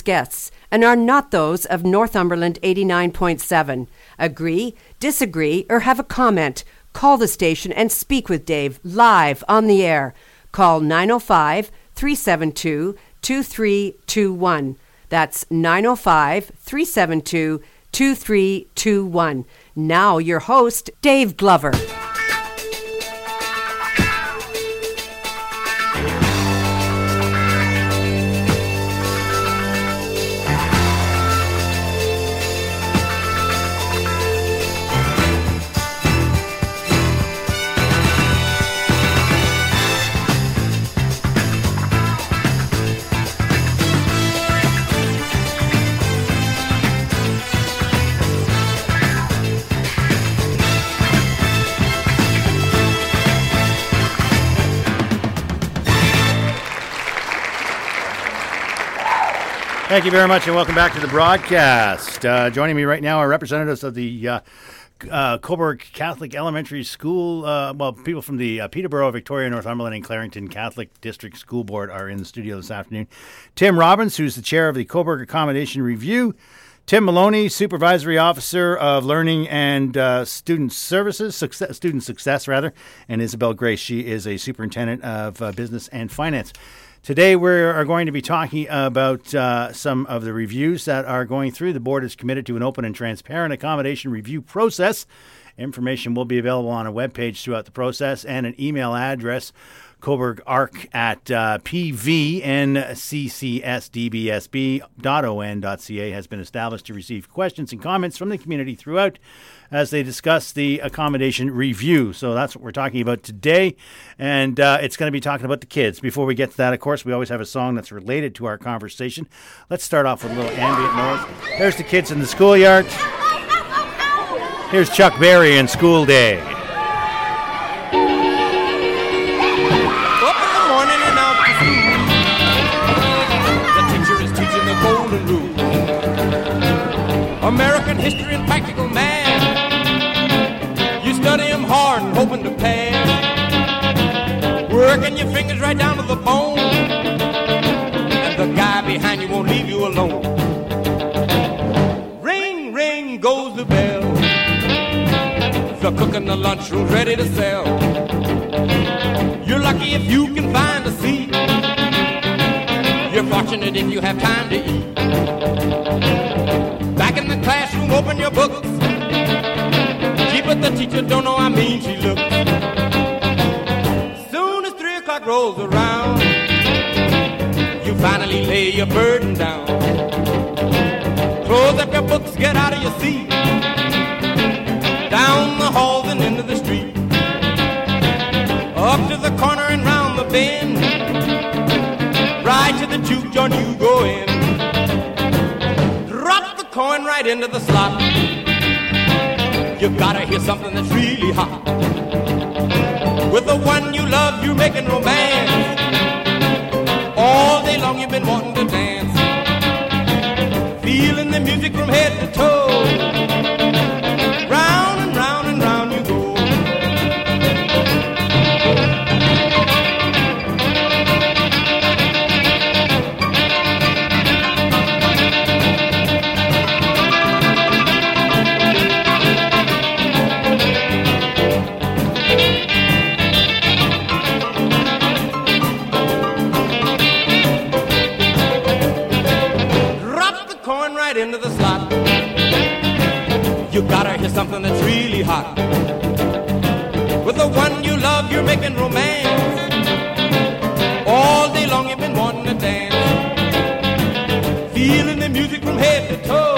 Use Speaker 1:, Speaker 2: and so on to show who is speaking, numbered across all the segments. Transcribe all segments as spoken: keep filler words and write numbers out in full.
Speaker 1: guests and are not those of Northumberland eighty-nine point seven. Agree, disagree, or have a comment? Call the station and speak with Dave live on the air. Call nine oh five, three seven two, two three two one. That's nine oh five, three seven two, two three two one. Now your host, Dave Glover.
Speaker 2: Thank you very much, and welcome back to the broadcast. Uh, joining me right now are representatives of the uh, uh, Cobourg Catholic Elementary School. Uh, well, people from the uh, Peterborough, Victoria, Northumberland, and Clarington Catholic District School Board are in the studio this afternoon. Tim Robbins, who's the chair of the Cobourg Accommodation Review. Tim Maloney, Supervisory Officer of Learning and uh, Student Services, success, Student Success, rather. And Isabel Grace, she is a Superintendent of uh, Business and Finance. Today we are going to be talking about uh, some of the reviews that are going through. The board is committed to an open and transparent accommodation review process. Information will be available on a webpage throughout the process, and an email address, Cobourg Arc at uh, p v n c c s d b s b dot o n dot c a has been established to receive questions and comments from the community throughout as they discuss the accommodation review. So that's what we're talking about today, and uh, it's going to be talking about the kids. Before we get to that, of course, we always have a song that's related to our conversation. Let's start off with a little ambient noise. There's the kids in the schoolyard. Here's Chuck Berry and School Day.
Speaker 3: Up in the morning and out to school. The teacher is teaching the golden rule. American history and practical math. You study them hard and hoping to pass. Working your fingers right down to the bone. And the guy behind you won't leave you alone. Ring, ring goes the bell. The cook in the lunchroom's ready to sell. You're lucky if you can find a seat. You're fortunate if you have time to eat. Back in the classroom, open your books. Gee, but the teacher don't know how mean she looks. Soon as three o'clock rolls around, you finally lay your burden down. Close up your books, get out of your seat. Down the halls and into the street. Up to the corner and round the bend. Right to the juke joint you go in. Drop the coin right into the slot. You gotta hear something that's really hot. With the one you love, you're making romance. All day long you've been wanting to dance. Feeling the music from head to toe. Round and round and round you go. Into the slot. You gotta hear something that's really hot. With the one you love, you're making romance. All day long you've been wanting to dance. Feeling the music from head to toe.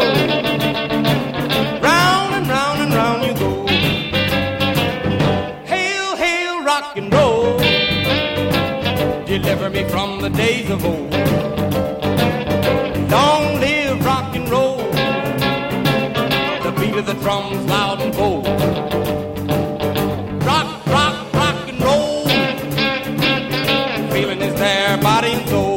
Speaker 3: Round and round and round you go. Hail, hail, rock and roll. Deliver me from the days of old. Long live rock and roll. The beat of the drums loud and bold. Rock, rock, rock and roll. Feeling is there, body and soul.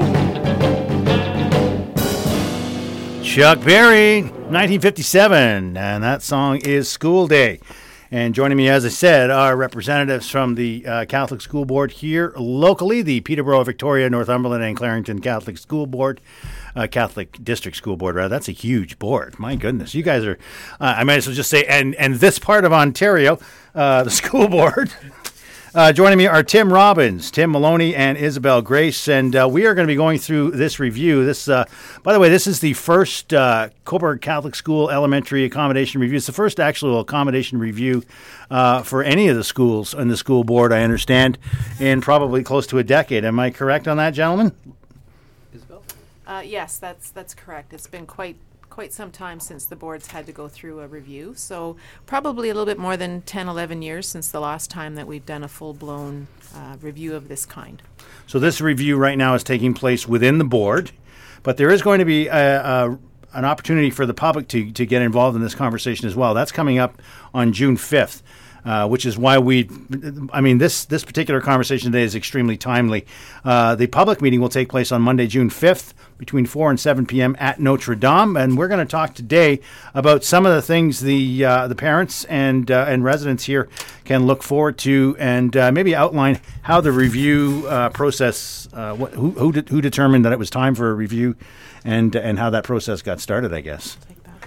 Speaker 2: Chuck Berry, nineteen fifty-seven, and that song is School Day. And joining me, as I said, are representatives from the uh, Catholic School Board here locally, the Peterborough, Victoria, Northumberland, and Clarington Catholic School Board. uh, Catholic District School Board. Rather, that's a huge board. My goodness, you guys are. Uh, I might as well just say, and and this part of Ontario, uh, the school board. Uh, joining me are Tim Robbins, Tim Maloney, and Isabel Grace, and uh, we are going to be going through this review. This, uh, by the way, this is the first uh, Cobourg Catholic School Elementary Accommodation Review. It's the first actual accommodation review uh, for any of the schools on the school board, I understand, in probably close to a decade. Am I correct on that, gentlemen?
Speaker 4: Isabel? Uh, yes, that's that's correct. It's been quite quite some time since the boards had to go through a review. So probably a little bit more than ten, eleven years since the last time that we've done a full-blown uh, review of this kind.
Speaker 2: So this review right now is taking place within the board, but there is going to be a, a, an opportunity for the public to, to get involved in this conversation as well. That's coming up on June fifth. Uh, which is why we, I mean, this this particular conversation today is extremely timely. Uh, the public meeting will take place on Monday, June fifth, between four and seven p.m. at Notre Dame, and we're going to talk today about some of the things the uh, the parents and uh, and residents here can look forward to, and uh, maybe outline how the review uh, process, uh, what, who who, de- who determined that it was time for a review, and and how that process got started, I guess.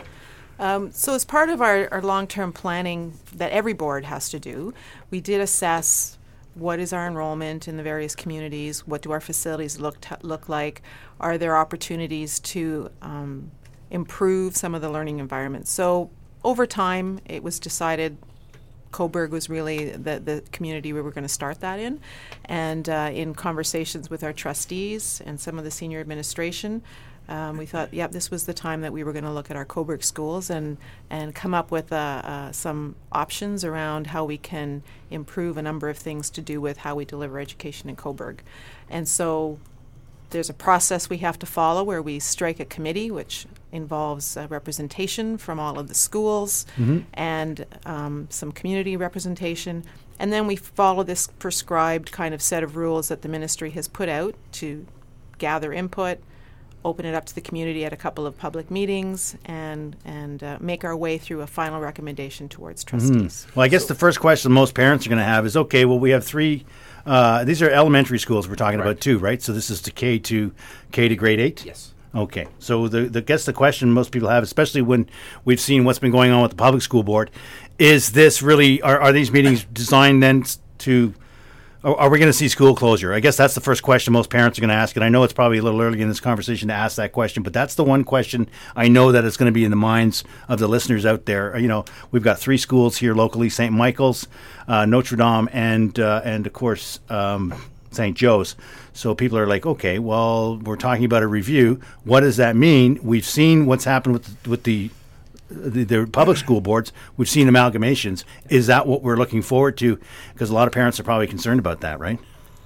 Speaker 4: Um, so as part of our, our long-term planning that every board has to do, we did assess what is our enrollment in the various communities, what do our facilities look t- look like, are there opportunities to um, improve some of the learning environments. So over time, it was decided Cobourg was really the, the community we were going to start that in. And uh, in conversations with our trustees and some of the senior administration, Um, we thought, yeah, this was the time that we were going to look at our Cobourg schools and, and come up with uh, uh, some options around how we can improve a number of things to do with how we deliver education in Cobourg. And so there's a process we have to follow where we strike a committee, which involves uh, representation from all of the schools mm-hmm. and um, some community representation. And then we follow this prescribed kind of set of rules that the ministry has put out to gather input, open it up to the community at a couple of public meetings, and and uh, make our way through a final recommendation towards trustees.
Speaker 2: Mm-hmm. Well, I guess so, the first question most parents are going to have is, okay, well, we have three, uh, these are elementary schools we're talking right. about too, right? So this is to K to K to grade eight?
Speaker 5: Yes.
Speaker 2: Okay. So the, the I guess the question most people have, especially when we've seen what's been going on with the public school board, is this really, are, are these meetings designed then to, are we going to see school closure? I guess that's the first question most parents are going to ask, and I know it's probably a little early in this conversation to ask that question, but that's the one question I know that is going to be in the minds of the listeners out there. You know, we've got three schools here locally: Saint Michael's, uh, Notre Dame, and uh, and of course um, Saint Joe's. So people are like, okay, well, we're talking about a review. What does that mean? We've seen what's happened with the, with the The, the public school boards. We've seen amalgamations. Is that what we're looking forward to? Because a lot of parents are probably concerned about that, right?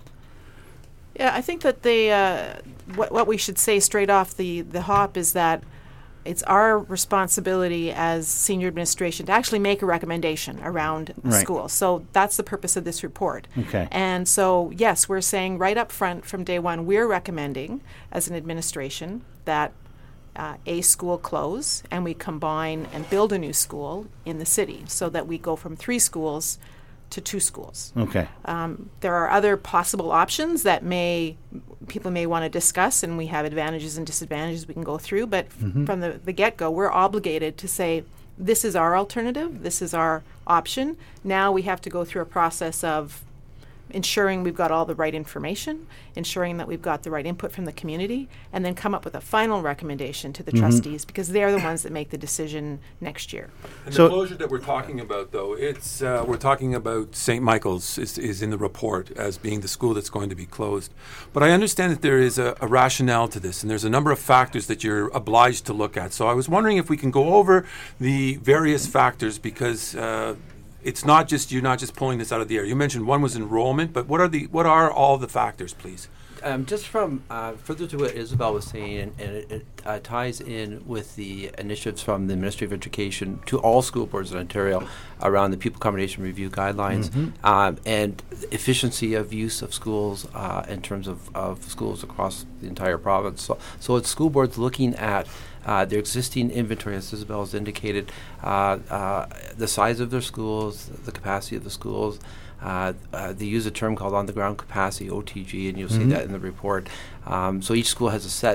Speaker 4: Yeah, I think that the uh, what, what we should say straight off the, the hop is that it's our responsibility as senior administration to actually make a recommendation around a
Speaker 2: right.
Speaker 4: school. So that's the purpose of this report.
Speaker 2: Okay.
Speaker 4: And so, yes, we're saying right up front from day one, we're recommending as an administration that Uh, a school close, and we combine and build a new school in the city so that we go from three schools to two schools.
Speaker 2: Okay.
Speaker 4: Um, there are other possible options that may people may want to discuss, and we have advantages and disadvantages we can go through, but
Speaker 2: mm-hmm.
Speaker 4: f- from the, the get-go, we're obligated to say, this is our alternative, this is our option. Now we have to go through a process of ensuring we've got all the right information, ensuring that we've got the right input from the community, and then come up with a final recommendation to the mm-hmm. trustees, because they're the ones that make the decision next year.
Speaker 5: And
Speaker 2: so
Speaker 5: the closure that we're talking about, though, it's uh, we're talking about Saint Michael's is, is in the report as being the school that's going to be closed. But I understand that there is a, a rationale to this, and there's a number of factors that you're obliged to look at. So I was wondering if we can go over the various factors, because uh, it's not just you're not just pulling this out of the air. You mentioned one was enrollment, but what are the what are all the factors, please?
Speaker 6: Um, just from uh, further to what Isabel was saying, and, and it, it uh, ties in with the initiatives from the Ministry of Education to all school boards in Ontario around the Pupil Accommodation Review Guidelines mm-hmm. um, and efficiency of use of schools uh, in terms of, of schools across the entire province. So, so it's school boards looking at Uh, their existing inventory, as Isabel has indicated, uh, uh, the size of their schools, the capacity of the schools. Uh, uh, they use a term called on-the-ground capacity, O T G, and you'll mm-hmm. see that in the report. Um, so each school has a set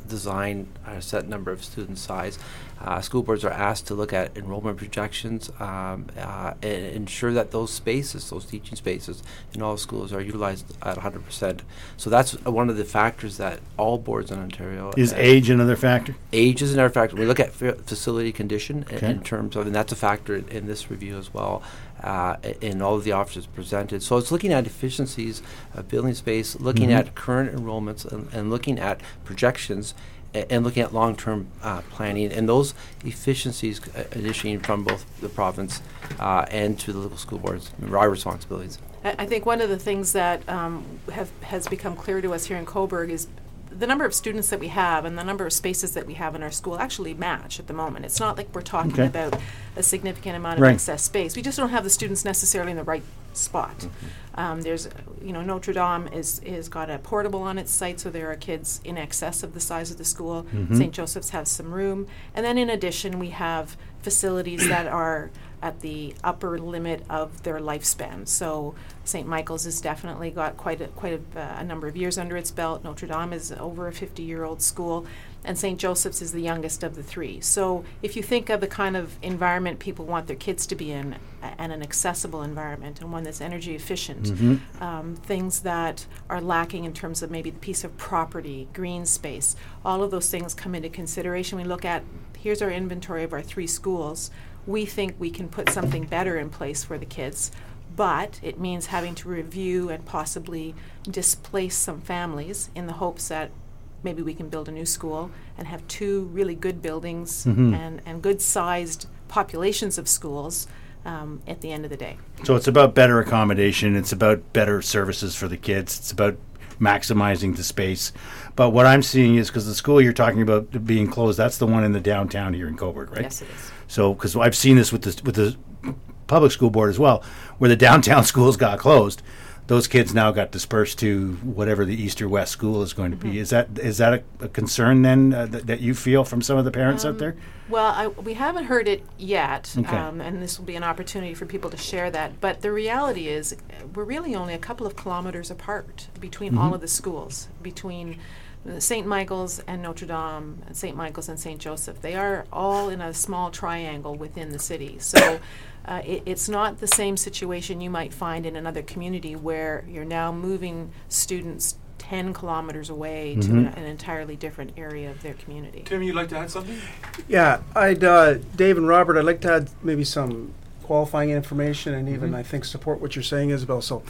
Speaker 6: design a set number of student size. Uh, school boards are asked to look at enrollment projections um, uh, and ensure that those spaces, those teaching spaces in all schools are utilized at one hundred percent. So that's uh, one of the factors that all boards in Ontario.
Speaker 2: Is
Speaker 6: uh,
Speaker 2: age another factor?
Speaker 6: Age is another factor. We look at fa- facility condition in,
Speaker 2: Okay.
Speaker 6: in terms of, and that's a factor in, in this review as well, uh, in all of the officers presented. So it's looking at efficiencies of building space, looking
Speaker 2: Mhm.
Speaker 6: at current enrollments, and, and looking at projections, a- and looking at long-term uh, planning, and those efficiencies uh, additionally from both the province uh, and to the local school boards, our responsibilities.
Speaker 4: I I think one of the things that um, have, has become clear to us here in Cobourg is the number of students that we have and the number of spaces that we have in our school actually match at the moment. It's not like we're talking
Speaker 2: Okay.
Speaker 4: about a significant amount of
Speaker 2: Right.
Speaker 4: excess space. We just don't have the students necessarily in the right spot.
Speaker 2: Mm-hmm.
Speaker 4: Um, there's, uh, you know, Notre Dame is is got a portable on its site, so there are kids in excess of the size of the school.
Speaker 2: Mhm.
Speaker 4: Saint Joseph's has some room, and then in addition, we have facilities that are at the upper limit of their lifespan. So Saint Michael's has definitely got quite a, quite a, uh, a number of years under its belt. Notre Dame is over a fifty-year-old school, and Saint Joseph's is the youngest of the three. So if you think of the kind of environment people want their kids to be in, a- and an accessible environment, and one that's energy efficient,
Speaker 2: Mhm.
Speaker 4: um, things that are lacking in terms of maybe the piece of property, green space, all of those things come into consideration. We look at, here's our inventory of our three schools. We think we can put something better in place for the kids, but it means having to review and possibly displace some families in the hopes that maybe we can build a new school and have two really good buildings
Speaker 2: Mhm.
Speaker 4: and, and good-sized populations of schools um, at the end of the day.
Speaker 2: So it's about better accommodation. It's about better services for the kids. It's about maximizing the space. But what I'm seeing is, because the school you're talking about being closed, that's the one in the downtown here in Cobourg, right?
Speaker 4: Yes, it is.
Speaker 2: So, because I've seen this with the with the public school board as well, where the downtown schools got closed, those kids now got dispersed to whatever the east or west school is going to be. Is that is that a, a concern then uh, that, that you feel from some of the parents out there?
Speaker 4: Well, I, we haven't heard it yet,
Speaker 2: Okay.
Speaker 4: um, and this will be an opportunity for people to share that. But the reality is, uh, we're really only a couple of kilometers apart between all of the schools, between uh, Saint Michael's and Notre Dame, and Saint Michael's and Saint Joseph. They are all in a small triangle within the city. So uh, it, it's not the same situation you might find in another community where you're now moving students ten kilometers away to an, an entirely different area of their community.
Speaker 5: Tim, you'd like to add something?
Speaker 7: Yeah, I'd, uh, Dave and Robert, I'd like to add maybe some qualifying information and even, I think, support what you're saying, Isabel. So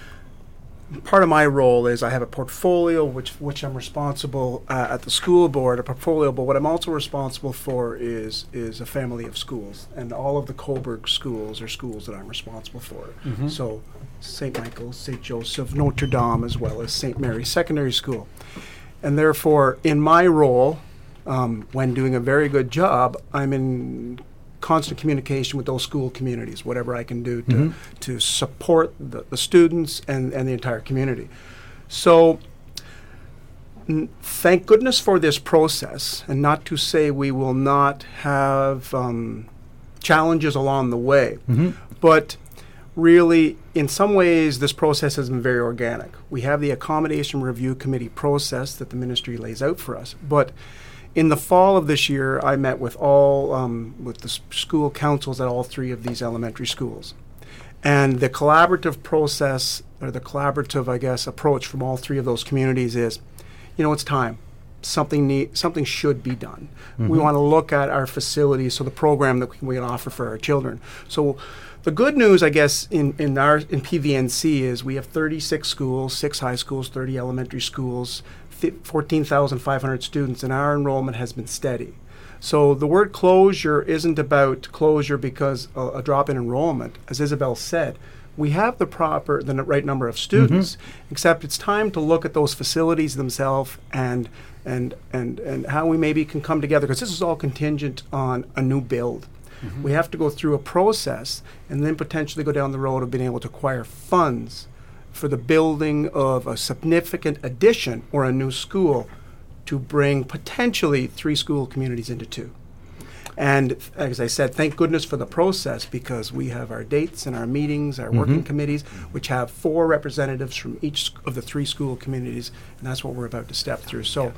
Speaker 7: part of my role is I have a portfolio which which I'm responsible uh, at the school board, a portfolio, but what I'm also responsible for is is a family of schools. And all of the Cobourg schools are schools that I'm responsible for. So Saint Michael's, Saint Joseph, Notre Dame, as well as Saint Mary's Secondary School. And therefore, in my role, um, when doing a very good job, I'm in constant communication with those school communities, whatever I can do to, to support the, the students and, and the entire community. So n- thank goodness for this process, and not to say we will not have um, challenges along the way, but really, in some ways, this process has been very organic. We have the accommodation review committee process that the ministry lays out for us, but in the fall of this year, I met with all um, with the s- school councils at all three of these elementary schools, and the collaborative process, or the collaborative, I guess, approach from all three of those communities is, you know, it's time. Something need, something should be done. We want to look at our facilities, so the program that we can, we can offer for our children. So, the good news, I guess, in, in our in P V N C is we have thirty-six schools, six high schools, thirty elementary schools, fourteen thousand five hundred students, and our enrollment has been steady. So the word closure isn't about closure because a, a drop in enrollment. As Isabel said, we have the proper, the n- right number of students, except it's time to look at those facilities themselves and and and and how we maybe can come together, because this is all contingent on a new build. We have to go through a process and then potentially go down the road of being able to acquire funds for the building of a significant addition or a new school to bring potentially three school communities into two. And as I said, thank goodness for the process, because we have our dates and our meetings, our working committees, which have four representatives from each of the three school communities, and that's what we're about to step through. So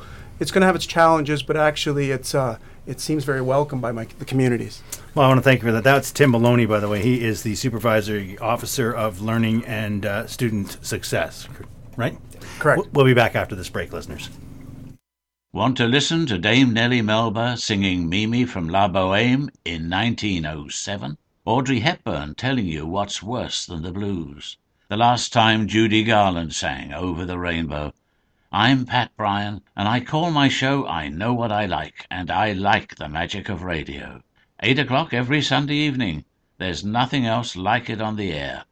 Speaker 7: it's going to have its challenges, but actually it's uh, it seems very welcome by my, the communities.
Speaker 2: Well, I want to thank you for that. That's Tim Maloney, by the way. He is the Supervisory Officer of Learning and uh, Student Success, right?
Speaker 7: Correct.
Speaker 2: We'll, we'll be back after this break, listeners.
Speaker 8: Want to listen to Dame Nellie Melba singing Mimi from La Boheme in nineteen oh seven? Audrey Hepburn telling you what's worse than the blues. The last time Judy Garland sang Over the Rainbow. I'm Pat Bryan, and I call my show I Know What I Like, and I like the magic of radio. Eight o'clock every Sunday evening. There's nothing else like it on the air.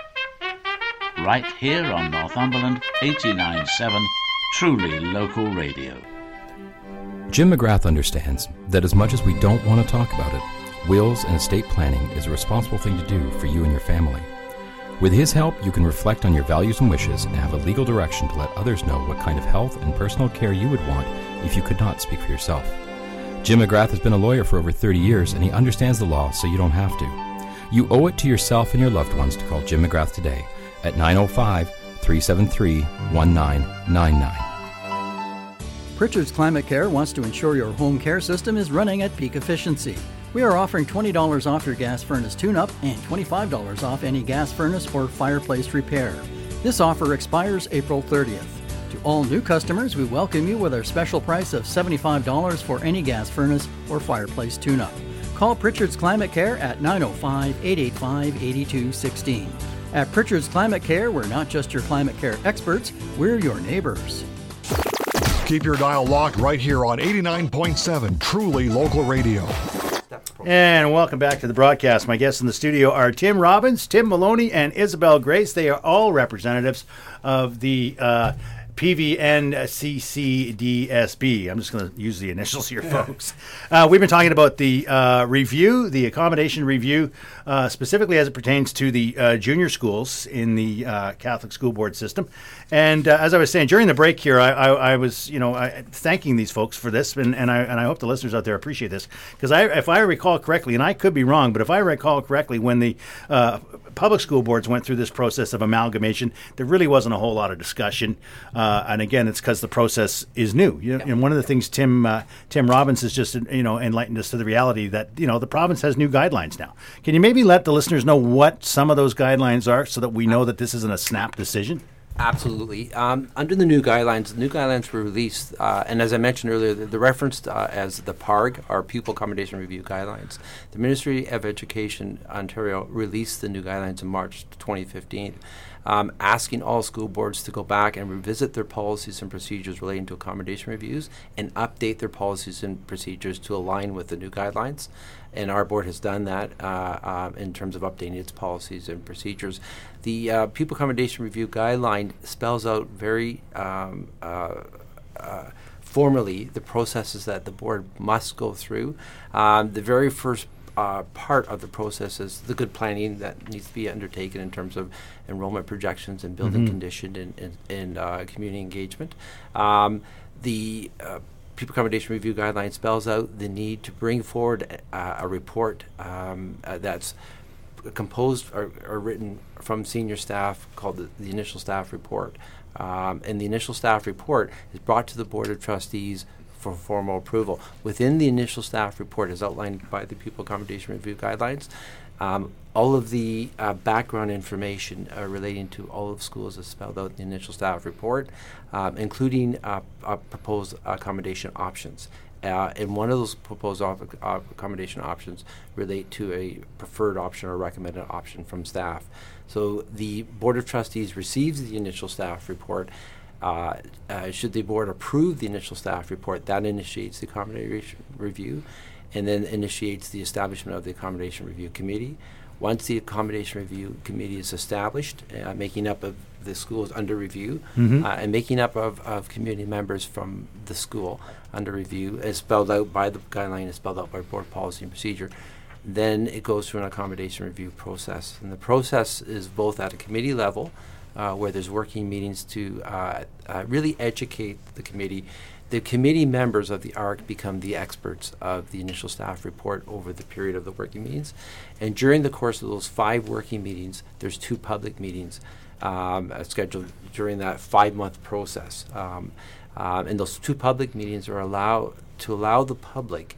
Speaker 8: Right here on Northumberland eighty-nine point seven, truly local radio.
Speaker 9: Jim McGrath understands that as much as we don't want to talk about it, wills and estate planning is a responsible thing to do for you and your family. With his help, you can reflect on your values and wishes and have a legal direction to let others know what kind of health and personal care you would want if you could not speak for yourself. Jim McGrath has been a lawyer for over thirty years, and he understands the law, so you don't have to. You owe it to yourself and your loved ones to call Jim McGrath today at nine oh five, three seven three, one nine nine nine.
Speaker 10: Pritchard's Climate Care wants to ensure your home care system is running at peak efficiency. We are offering twenty dollars off your gas furnace tune-up and twenty-five dollars off any gas furnace or fireplace repair. This offer expires April thirtieth. To all new customers, we welcome you with our special price of seventy-five dollars for any gas furnace or fireplace tune-up. Call Pritchard's Climate Care at nine oh five, eight eight five, eight two one six. At Pritchard's Climate Care, we're not just your climate care experts, we're your neighbors.
Speaker 11: Keep your dial locked right here on eighty-nine point seven, truly local radio.
Speaker 2: And welcome back to the broadcast. My guests in the studio are Tim Robbins, Tim Maloney, and Isabel Grace. They are all representatives of the uh, P V N C C D S B. I'm just going to use the initials here, folks. Uh, we've been talking about the uh, review, the accommodation review, uh, specifically as it pertains to the uh, junior schools in the uh, Catholic school board system. And uh, as I was saying during the break here, I, I, I was, you know, I, thanking these folks for this, and, and I and I hope the listeners out there appreciate this, because I, if I recall correctly, and I could be wrong, but if I recall correctly, when the uh, public school boards went through this process of amalgamation, there really wasn't a whole lot of discussion. Uh, and again, it's because the process is new. You know, and one of the things Tim uh, Tim Robbins has just, you know, enlightened us to the reality that, you know, the province has new guidelines now. Can you maybe let the listeners know what some of those guidelines are, so that we know that this isn't a snap decision?
Speaker 6: Absolutely. Um, under the new guidelines, the new guidelines were released, uh, and as I mentioned earlier, the, the referenced uh, as the P A R G, our Pupil Accommodation Review Guidelines. The Ministry of Education Ontario released the new guidelines in March twenty fifteen, um, asking all school boards to go back and revisit their policies and procedures relating to accommodation reviews and update their policies and procedures to align with the new guidelines. And our board has done that uh, uh, in terms of updating its policies and procedures. The uh, Pupil Accommodation Review Guideline spells out very um, uh, uh, formally the processes that the board must go through. Um, the very first uh, part of the process is the good planning that needs to be undertaken in terms of enrollment projections and building
Speaker 2: Mm-hmm.
Speaker 6: condition and, and, and uh, community engagement. Um, the uh, Pupil Accommodation Review Guideline spells out the need to bring forward uh, a report um, uh, that's composed or, or written from senior staff called the, the Initial Staff Report. Um, and the Initial Staff Report is brought to the Board of Trustees for formal approval. Within the Initial Staff Report, as outlined by the Pupil Accommodation Review Guidelines, um, all of the uh, background information uh, relating to all of schools is spelled out in the Initial Staff Report, um, including uh, uh, proposed accommodation options. Uh, and one of those proposed op- uh, accommodation options relate to a preferred option or recommended option from staff. So the Board of Trustees receives the Initial Staff Report. Uh, uh, should the board approve the Initial Staff Report, that initiates the accommodation review and then initiates the establishment of the Accommodation Review Committee. Once the Accommodation Review Committee is established, uh, making up of the schools under review,
Speaker 2: Mm-hmm.
Speaker 6: uh, and making up of, of community members from the school under review, as spelled out by the guideline, is spelled out by board policy and procedure, then it goes through an accommodation review process. And the process is both at a committee level, uh, where there's working meetings to uh, uh, really educate the committee. The committee members of the A R C become the experts of the Initial Staff Report over the period of the working meetings. And during the course of those five working meetings, there's two public meetings um, uh, scheduled during that five-month process. Um, Um, and those two public meetings are allow to allow the public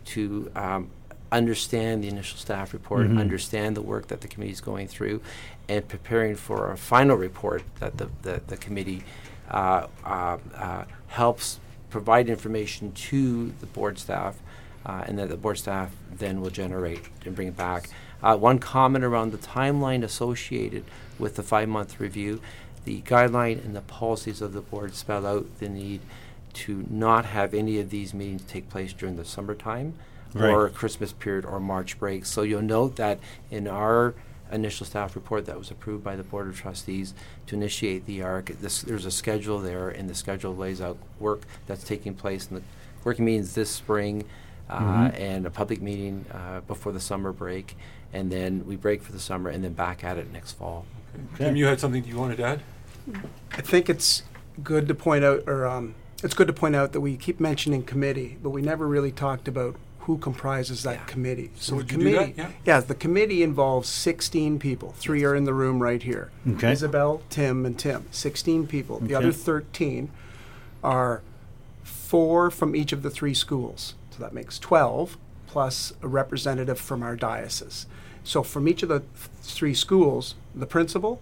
Speaker 6: to um, understand the initial staff report,
Speaker 2: Mhm.
Speaker 6: understand the work that the committee is going through, and preparing for a final report that the, the, the committee uh, uh, uh, helps provide information to the board staff, uh, and that the board staff then will generate and bring it back. Uh, one comment around the timeline associated with the five-month review: the guideline and the policies of the board spell out the need to not have any of these meetings take place during the summertime
Speaker 2: Right.
Speaker 6: or Christmas period or March break. So you'll note that in our initial staff report that was approved by the Board of Trustees to initiate the A R C, this, there's a schedule there, and the schedule lays out work that's taking place in the working meetings this spring, uh,
Speaker 2: Mhm.
Speaker 6: and a public meeting uh, before the summer break, and then we break for the summer and then back at it next fall.
Speaker 5: Jim, you had something you wanted to add?
Speaker 7: I think it's good to point out, or um, it's good to point out that we keep mentioning committee, but we never really talked about who comprises that
Speaker 6: Yeah.
Speaker 7: committee. So
Speaker 5: Would
Speaker 7: the
Speaker 5: you do that?
Speaker 7: committee,
Speaker 5: Yeah.
Speaker 7: the committee involves sixteen people. Three are in the room right here.
Speaker 2: Okay.
Speaker 7: Isabel, Tim, and Tim. Sixteen people. The
Speaker 2: Okay.
Speaker 7: other thirteen are four from each of the three schools. So that makes twelve, plus a representative from our diocese. So from each of the th- three schools, the principal,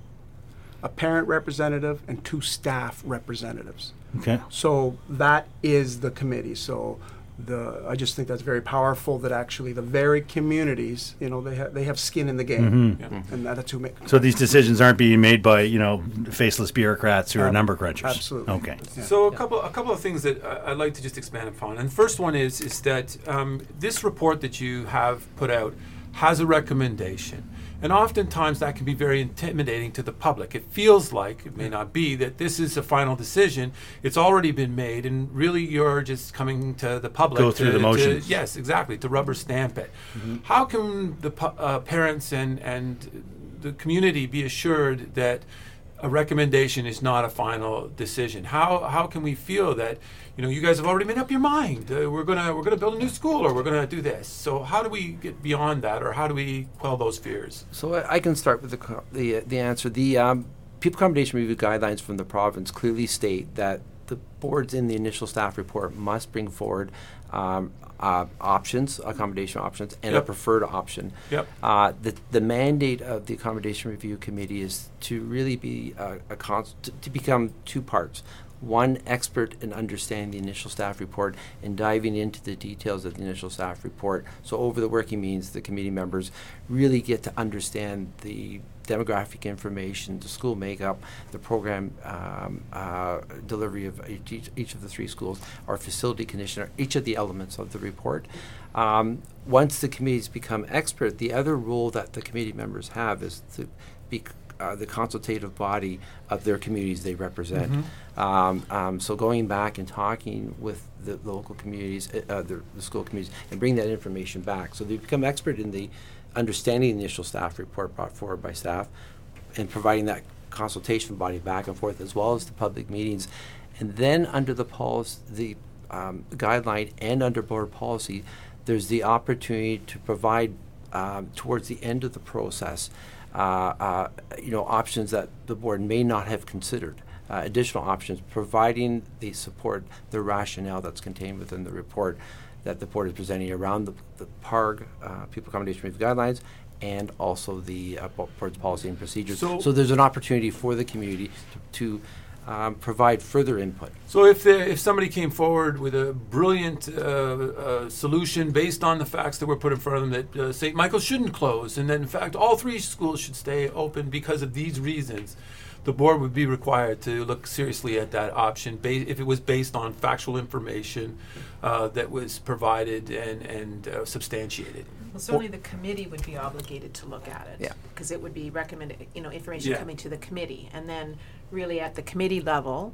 Speaker 7: a parent representative, and two staff representatives.
Speaker 2: Okay.
Speaker 7: So that is the committee. So the I just think that's very powerful that actually the very communities, you know, they have they have skin in the game,
Speaker 2: Mhm.
Speaker 7: and that's who make.
Speaker 2: So these decisions aren't being made by, you know, faceless bureaucrats who are
Speaker 7: Ab-
Speaker 2: number crunchers.
Speaker 7: absolutely.
Speaker 2: Okay.
Speaker 7: Yeah.
Speaker 5: So a couple, a couple of things that I- I'd like to just expand upon. And the first one is is that um, this report that you have put out has a recommendation, and oftentimes that can be very intimidating to the public. It feels like, it may not be, that this is a final decision. It's already been made, and really you're just coming to the public
Speaker 2: Go
Speaker 5: to,
Speaker 2: through the
Speaker 5: to-
Speaker 2: motions.
Speaker 5: yes, exactly, to rubber stamp it. How can the pu- uh, parents and and the community be assured that a recommendation is not a final decision? How how can we feel that, you know, you guys have already made up your mind? Uh, we're gonna we're gonna build a new school, or we're gonna do this. So how do we get beyond that, or how do we quell those fears?
Speaker 6: So I, I can start with the co- the, uh, the answer. The um, People Accommodation Review guidelines from the province clearly state that the boards in the initial staff report must bring forward um, uh, options, accommodation options, and
Speaker 5: Yep.
Speaker 6: a preferred option.
Speaker 5: Yep.
Speaker 6: Uh, the the mandate of the Accommodation Review Committee is to really be uh, a cons- to, to become two parts. One, expert in understanding the initial staff report and diving into the details of the initial staff report. So over the working meetings, the committee members really get to understand the demographic information, the school makeup, the program um, uh, delivery of each, each of the three schools, our facility condition, each of the elements of the report. Um, once the committees become expert, the other role that the committee members have is to be uh, the consultative body of their communities they represent. Um, um, so going back and talking with the local communities, uh, uh, the, the school communities, and bring that information back. So they become expert in the understanding the initial staff report brought forward by staff, and providing that consultation body back and forth, as well as the public meetings. And then under the policy, the um, guideline, and under board policy, there's the opportunity to provide um, towards the end of the process, uh, uh, you know, options that the board may not have considered. Uh, additional options, providing the support, the rationale that's contained within the report that the board is presenting around the, the P A R G, uh, People Accommodation Review Guidelines, and also the uh, bo- board's policy and procedures.
Speaker 5: So-
Speaker 6: So, there's an opportunity for the community to, to um, provide further input.
Speaker 5: So if there, if somebody came forward with a brilliant uh, uh, solution based on the facts that were put in front of them, that uh, Saint Michael's shouldn't close, and then in fact all three schools should stay open because of these reasons, the board would be required to look seriously at that option ba- if it was based on factual information uh, that was provided and, and uh, substantiated.
Speaker 4: Well, certainly the committee would be obligated to look at it.
Speaker 6: Yeah.
Speaker 4: Because it would be recommended, you know, information
Speaker 5: Yeah.
Speaker 4: coming to the committee. And then really at the committee level,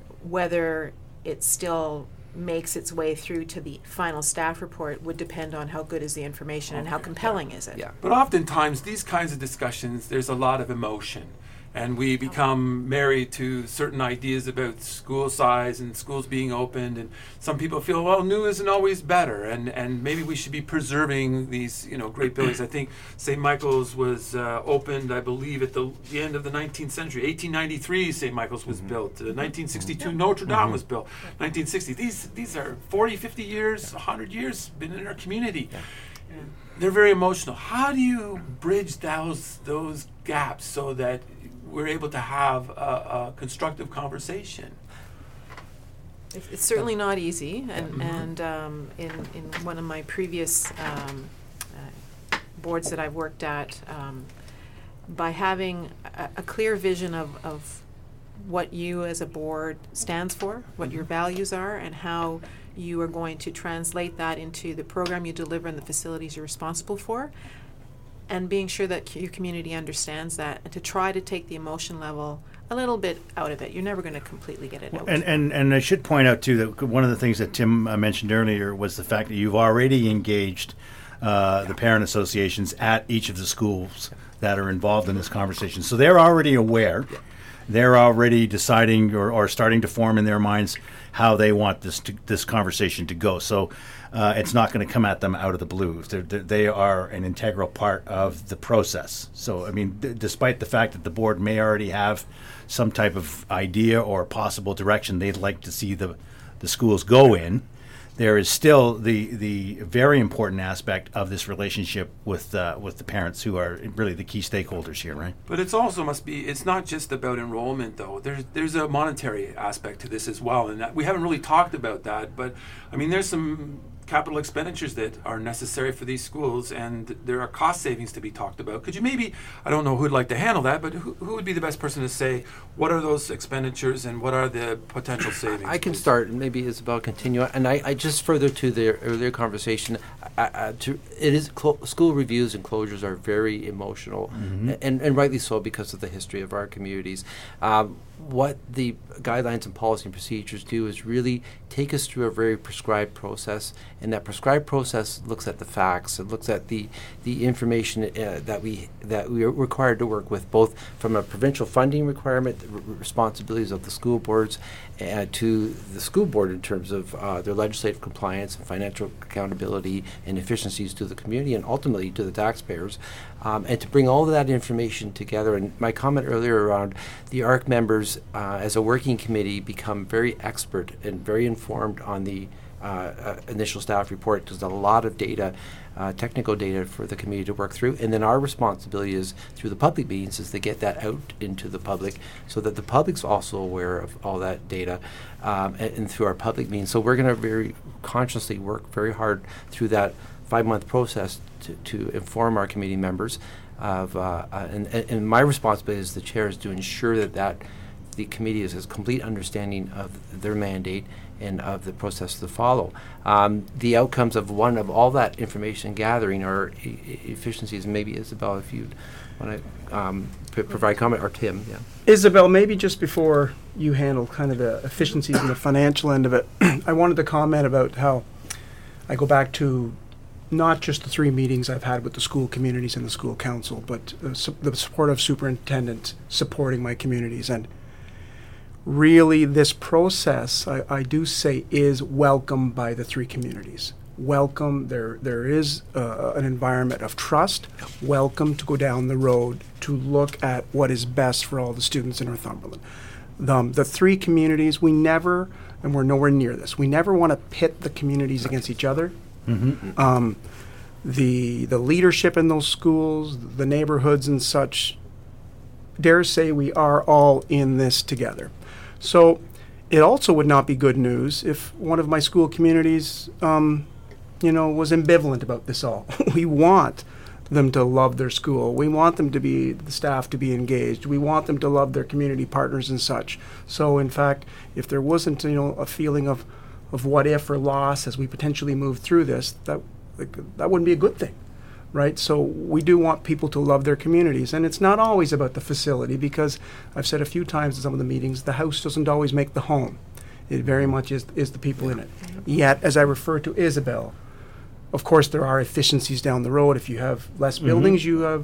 Speaker 4: whether it still makes its way through to the final staff report would depend on how good is the information and how
Speaker 5: Okay.
Speaker 4: compelling is it.
Speaker 6: Yeah.
Speaker 5: But oftentimes, these kinds of discussions, there's a lot of emotion. and we become married to certain ideas about school size and schools being opened, and some people feel, well, new isn't always better, and, and maybe we should be preserving these, you know, great buildings. I think Saint Michael's was uh, opened, I believe, at the, the end of the nineteenth century. eighteen ninety-three, Saint Michael's was mm-hmm. built. Uh, nineteen sixty-two, mm-hmm. Notre Dame mm-hmm. was built. nineteen sixty. These these are forty, fifty years, one hundred years been in our community. Yeah. They're very emotional. How do you bridge those those gaps so that we're able to have a, a constructive conversation?
Speaker 4: It's, it's certainly not easy, and mm-hmm. and um, in in one of my previous um, uh, boards that I've worked at, um, by having a, a clear vision of, of what you as a board stands for, what your values are, and how you are going to translate that into the program you deliver and the facilities you're responsible for, and being sure that c- your community understands that, and to try to take the emotion level a little bit out of it. You're never going to completely get it out.
Speaker 2: And, and and I should point out, too, that one of the things that Tim uh, mentioned earlier was the fact that you've already engaged uh, the parent associations at each of the schools that are involved in this conversation. So they're already aware. They're already deciding or, or starting to form in their minds how they want this to, this conversation to go. So uh, it's not going to come at them out of the blue. They're, they're, they are an integral part of the process. So, I mean, d- despite the fact that the board may already have some type of idea or possible direction they'd like to see the, the schools go in, there is still the the very important aspect of this relationship with uh, with the parents, who are really the key stakeholders here, right?
Speaker 5: But it's also must be, it's not just about enrollment, though. There's there's a monetary aspect to this as well, and that, we haven't really talked about that. But I mean, there's some capital expenditures that are necessary for these schools, and there are cost savings to be talked about. Could you maybe, I don't know who'd like to handle that, but who, who would be the best person to say what are those expenditures and what are the potential savings?
Speaker 6: I can
Speaker 5: please?
Speaker 6: start, and maybe Isabel continue. And I, I just further to the earlier conversation, I, I, to, it is clo- school reviews and closures are very emotional, mm-hmm. and, and rightly so because of the history of our communities. Um, what the guidelines and policy and procedures do is really take us through a very prescribed process, and that prescribed process looks at the facts. It looks at the the information uh, that we that we are required to work with, both from a provincial funding requirement, the r- responsibilities of the school boards, uh, to the school board in terms of uh, their legislative compliance and financial accountability and efficiencies to the community and ultimately to the taxpayers, um, and to bring all of that information together. And my comment earlier around the A R C members uh, as a working committee become very expert and very informed on the uh, uh, initial staff report. There's a lot of data, uh, technical data for the committee to work through, and then our responsibility is through the public meetings is to get that out into the public so that the public's also aware of all that data, um, and, and through our public meetings. So we're going to very consciously work very hard through that five-month process to, to inform our committee members of, uh, uh, and, and my responsibility as the chair is to ensure that that the committee has a complete understanding of their mandate and of the process to follow. Um, the outcomes of one of all that information gathering are e- efficiencies. Maybe Isabel, if you want to um, p- provide comment, or Tim, yeah.
Speaker 7: Isabel, maybe just before you handle kind of the efficiencies and the financial end of it, I wanted to comment about how I go back to not just the three meetings I've had with the school communities and the school council, but uh, su- the support of superintendent supporting my communities. And really, this process, I, I do say, is welcomed by the three communities. Welcome. There, there is uh, an environment of trust. Welcome to go down the road to look at what is best for all the students in Northumberland. The, um, the three communities, we never, and we're nowhere near this, we never want to pit the communities against each other. Mm-hmm. Um, the the leadership in those schools, the neighborhoods and such, dare say we are all in this together. So it also would not be good news if one of my school communities, um, you know, was ambivalent about this all. We want them to love their school. We want them to be, the staff to be engaged. We want them to love their community partners and such. So in fact, if there wasn't, you know, a feeling of, of what if or loss as we potentially move through this, that that wouldn't be a good thing. Right? So we do want people to love their communities. And it's not always about the facility, because I've said a few times in some of the meetings, the house doesn't always make the home. It very much is, is the people in it. Yet, as I refer to Isabel, of course there are efficiencies down the road. If you have less mm-hmm. buildings, you have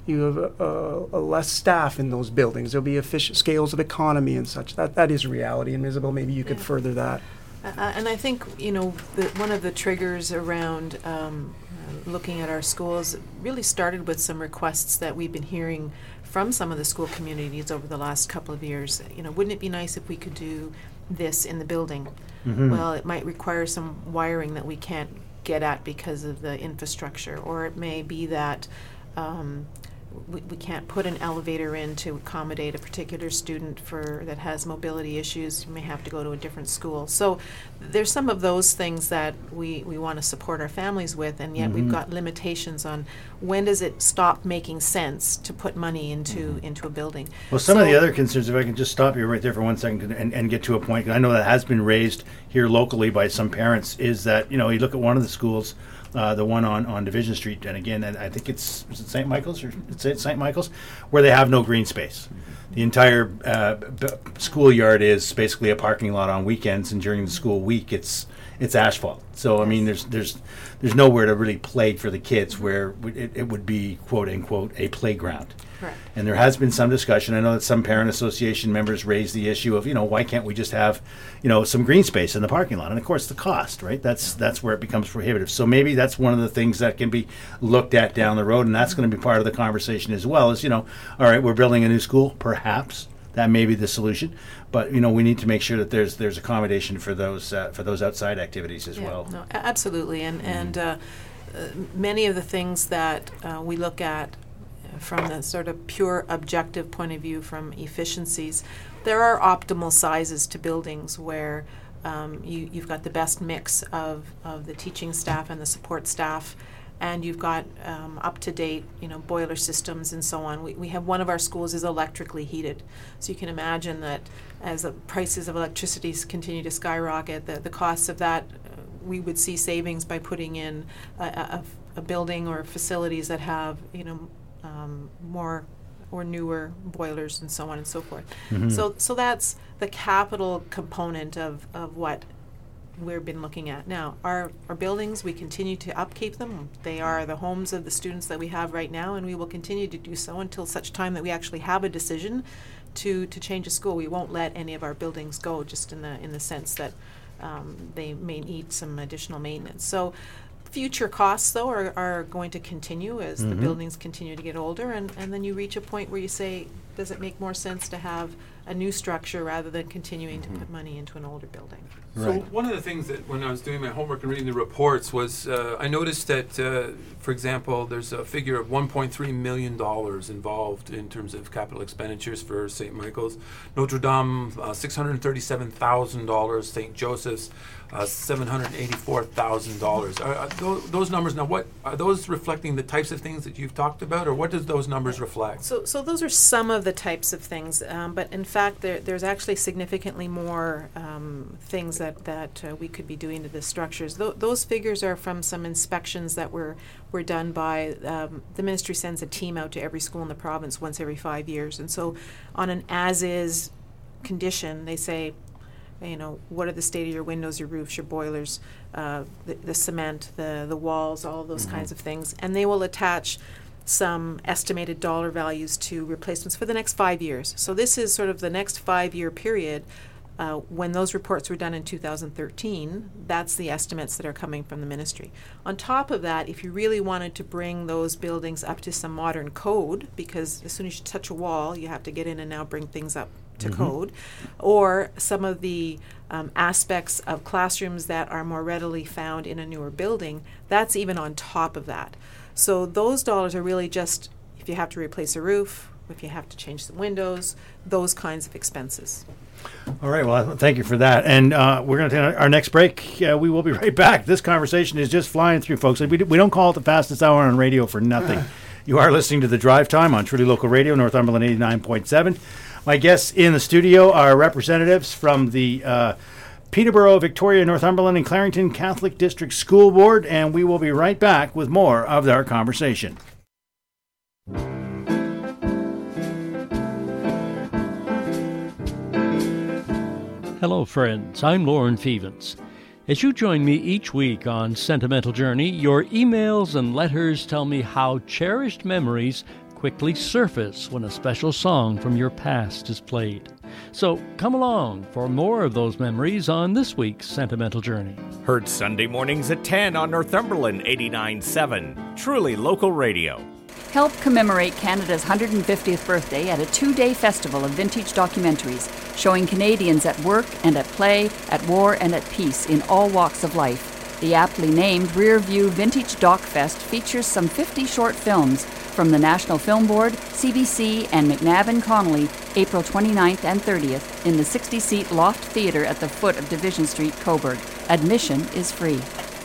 Speaker 7: you have a, a, a less staff in those buildings. There'll be efficient scales of economy and such. That that is reality. And Isabel, maybe you could
Speaker 4: Yeah.
Speaker 7: further that.
Speaker 4: Uh, and I think, you know, the, one of the triggers around um, uh, looking at our schools really started with some requests that we've been hearing from some of the school communities over the last couple of years. You know, wouldn't it be nice if we could do this in the building?
Speaker 2: Mhm.
Speaker 4: Well, it might require some wiring that we can't get at because of the infrastructure, or it may be that um, we, we can't put an elevator in to accommodate a particular student for that has mobility issues. You may have to go to a different school. So there's some of those things that we, we want to support our families with, and yet
Speaker 2: Mhm.
Speaker 4: we've got limitations on when does it stop making sense to put money into into a building.
Speaker 2: Well, some of
Speaker 4: So-
Speaker 2: the other concerns, if I can just stop you right there for one second and, and get to a point, 'cause I know that has been raised here locally by some parents, is that, you know, you look at one of the schools, uh, the one on, on Division Street, and again, and I think it's, is it Saint Michael's, or it's it Saint Michael's, where they have no green space. The entire uh, b- schoolyard is basically a parking lot on weekends, and during the school week, it's it's asphalt. So I mean, there's there's there's nowhere to really play for the kids where it, it would be quote unquote a playground.
Speaker 4: Correct.
Speaker 2: And there has been some discussion. I know that some parent association members raised the issue of, you know, why can't we just have, you know, some green space in the parking lot? And of course, the cost, right? That's that's where it becomes prohibitive. So maybe that's one of the things that can be looked at down the road, and that's going to be part of the conversation as well. Is, you know, all right, we're building a new school, perhaps that may be the solution, but you know, we need to make sure that there's there's accommodation for those uh, for those outside activities as
Speaker 4: Yeah,
Speaker 2: well.
Speaker 4: no, a- absolutely, and and uh, uh, many of the things that uh, we look at from the sort of pure objective point of view, from efficiencies, there are optimal sizes to buildings where um, you, you've got the best mix of, of the teaching staff and the support staff, and you've got um, up-to-date, you know, boiler systems and so on. We, we have one of our schools is electrically heated, so you can imagine that as the prices of electricity s- continue to skyrocket, the, the costs of that, uh, we would see savings by putting in a, a, a building or facilities that have, you know, um, more or newer boilers and so on and so forth.
Speaker 2: Mhm.
Speaker 4: So, so that's the capital component of, of what we've been looking at. Now, our, our buildings, we continue to upkeep them. They are the homes of the students that we have right now, and we will continue to do so until such time that we actually have a decision to, to change a school. We won't let any of our buildings go, just in the in the sense that um, they may need some additional maintenance. So future costs, though, are, are going to continue as the
Speaker 2: Mhm.
Speaker 4: buildings continue to get older, and, and then you reach a point where you say, does it make more sense to have a new structure rather than continuing to put money into an older building?
Speaker 5: So one of the things that when I was doing my homework and reading the reports was uh, I noticed that, uh, for example, there's a figure of one point three million dollars involved in terms of capital expenditures for Saint Michael's. Notre Dame, uh, six hundred thirty-seven thousand dollars. Saint Joseph's, uh, seven hundred eighty-four thousand dollars. Are, are tho- those numbers, now what, are those reflecting the types of things that you've talked about, or what does those numbers reflect?
Speaker 4: So, so those are some of the types of things, um, but in fact, there, there's actually significantly more um, things that that uh, we could be doing to the structures. Th- those figures are from some inspections that were were done by um, the ministry. Sends a team out to every school in the province once every five years, and so on an as-is condition, they say, you know, what are the state of your windows, your roofs, your boilers, uh, the, the cement, the the walls, all of those
Speaker 2: Mm-hmm.
Speaker 4: kinds of things, and they will attach some estimated dollar values to replacements for the next five years. So this is sort of the next five-year period. Uh, when those reports were done in two thousand thirteen, that's the estimates that are coming from the ministry. On top of that, if you really wanted to bring those buildings up to some modern code, because as soon as you touch a wall, you have to get in and now bring things up to
Speaker 2: Mhm.
Speaker 4: code, or some of the um, aspects of classrooms that are more readily found in a newer building, that's even on top of that. So those dollars are really just if you have to replace a roof, if you have to change the windows, those kinds of expenses.
Speaker 2: All right. Well, thank you for that. And uh, we're going to take our next break. Uh, we will be right back. This conversation is just flying through, folks. We, do, we don't call it the fastest hour on radio for nothing. You are listening to The Drive Time on Truly Local Radio, Northumberland eighty-nine point seven. My guests in the studio are representatives from the uh, Peterborough, Victoria, Northumberland, and Clarington Catholic District School Board, and we will be right back with more of our conversation.
Speaker 12: Hello, friends. I'm Lauren Fevens. As you join me each week on Sentimental Journey, your emails and letters tell me how cherished memories quickly surface when a special song from your past is played. So come along for more of those memories on this week's Sentimental Journey.
Speaker 13: Heard Sunday mornings at ten on Northumberland eighty-nine point seven. Truly local radio.
Speaker 14: Help commemorate Canada's one hundred fiftieth birthday at a two-day festival of vintage documentaries showing Canadians at work and at play, at war and at peace in all walks of life. The aptly named Rear View Vintage Doc Fest features some fifty short films from the National Film Board, C B C, and McNabb and Connolly, April twenty-ninth and thirtieth in the sixty-seat Loft Theatre at the foot of Division Street, Cobourg. Admission is free.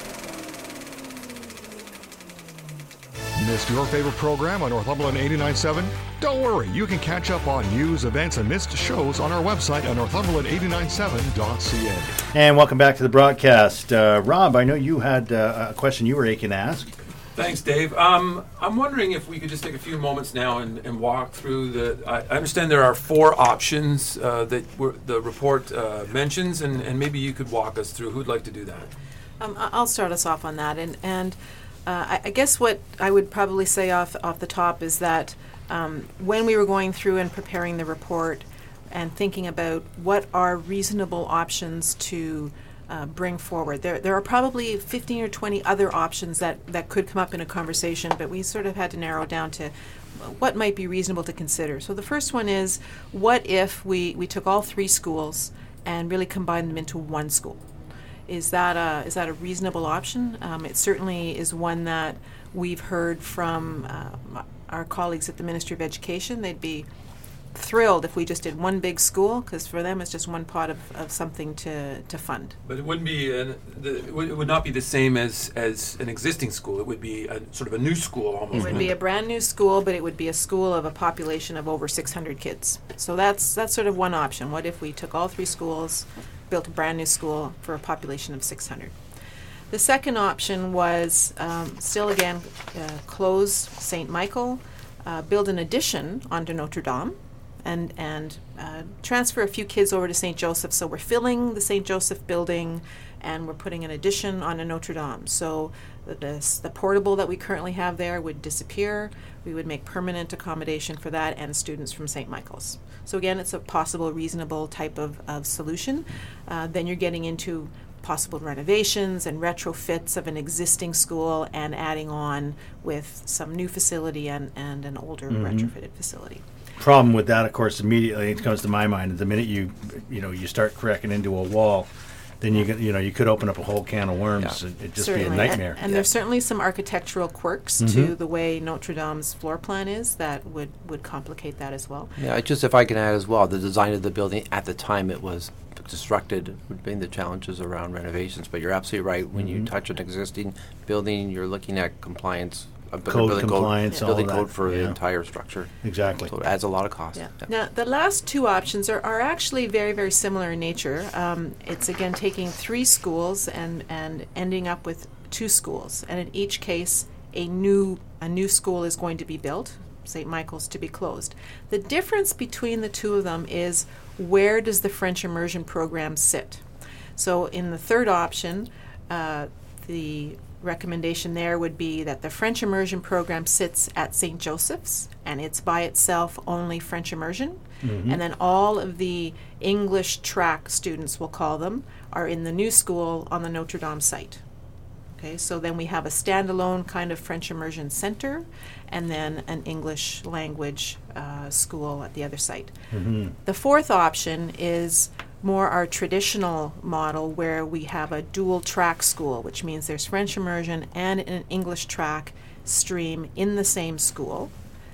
Speaker 11: Missed your favorite program on Northumberland eighty-nine point seven? Don't worry, you can catch up on news, events, and missed shows on our website at northumberland eighty-nine seven dot c a.
Speaker 2: And welcome back to the broadcast. Uh, Rob, I know you had uh, a question you were aching to ask.
Speaker 5: Thanks, Dave. Um, I'm wondering if we could just take a few moments now and, and walk through the. I I understand there are four options uh, that were, the report uh, mentions, and, and maybe you could walk us through. Who'd like to do that?
Speaker 4: Um, I- I'll start us off on that, and and uh, I, I guess what I would probably say off off the top is that um, when we were going through and preparing the report and thinking about what are reasonable options to Uh, bring forward. There there are probably fifteen or twenty other options that, that could come up in a conversation, but we sort of had to narrow down to what might be reasonable to consider. So the first one is, what if we, we took all three schools and really combined them into one school? Is that a, is that a reasonable option? Um, it certainly is one that we've heard from uh, our colleagues at the Ministry of Education. They'd be thrilled if we just did one big school, because for them it's just one pot of, of something to, to fund.
Speaker 5: But it wouldn't be an, the, it would it would not be the same as, as an existing school. It would be a, sort of a new school almost.
Speaker 4: It would be a brand new school, but it would be a school of a population of over six hundred kids. So that's that's sort of one option. What if we took all three schools, built a brand new school for a population of six hundred? The second option was um, still again uh, close Saint Michael, uh, build an addition onto Notre Dame, and and uh, transfer a few kids over to Saint Joseph. So we're filling the Saint Joseph building, and we're putting an addition on a Notre Dame. So the, the, the portable that we currently have there would disappear. We would make permanent accommodation for that and students from Saint Michael's. So again, it's a possible, reasonable type of, of solution. Uh, then you're getting into possible renovations and retrofits of an existing school and adding on with some new facility and, and an older mm-hmm. retrofitted facility.
Speaker 2: Problem with that, of course, immediately it comes to my mind is the minute you, you know, you start cracking into a wall, then you get, you know, you could open up a whole can of worms.
Speaker 6: Yeah.
Speaker 2: It, it'd just
Speaker 4: Certainly.
Speaker 2: be a nightmare.
Speaker 4: And, and
Speaker 6: Yeah.
Speaker 4: there's certainly some architectural quirks
Speaker 2: Mhm.
Speaker 4: to the way Notre Dame's floor plan is that would, would complicate that as well.
Speaker 6: Yeah, just if I can add as well, the design of the building at the time it was constructed would bring the challenges around renovations. But you're absolutely right. When
Speaker 2: Mm-hmm.
Speaker 6: you touch an existing building, you're looking at compliance, uh, bu-
Speaker 2: Code
Speaker 6: building
Speaker 2: compliance,
Speaker 6: code,
Speaker 2: all
Speaker 6: building
Speaker 2: that,
Speaker 6: code for the
Speaker 2: yeah.
Speaker 6: entire structure.
Speaker 2: Exactly.
Speaker 6: So it adds a lot of cost.
Speaker 4: Yeah.
Speaker 6: Yeah.
Speaker 4: Now, the last two options are, are actually very, very similar in nature. Um, it's, again, taking three schools and, and ending up with two schools. And in each case, a new, a new school is going to be built, Saint Michael's to be closed. The difference between the two of them is where does the French immersion program sit? So in the third option, uh, the recommendation there would be that the French immersion program sits at Saint Joseph's, and it's by itself only French immersion.
Speaker 2: Mhm.
Speaker 4: And then all of the English track students, we'll call them, are in the new school on the Notre Dame site. Okay, so then we have a standalone kind of French immersion center, and then an English language uh, school at the other site.
Speaker 2: Mm-hmm.
Speaker 4: The fourth option is more our traditional model where we have a dual track school, which means there's French immersion and an English track stream in the same school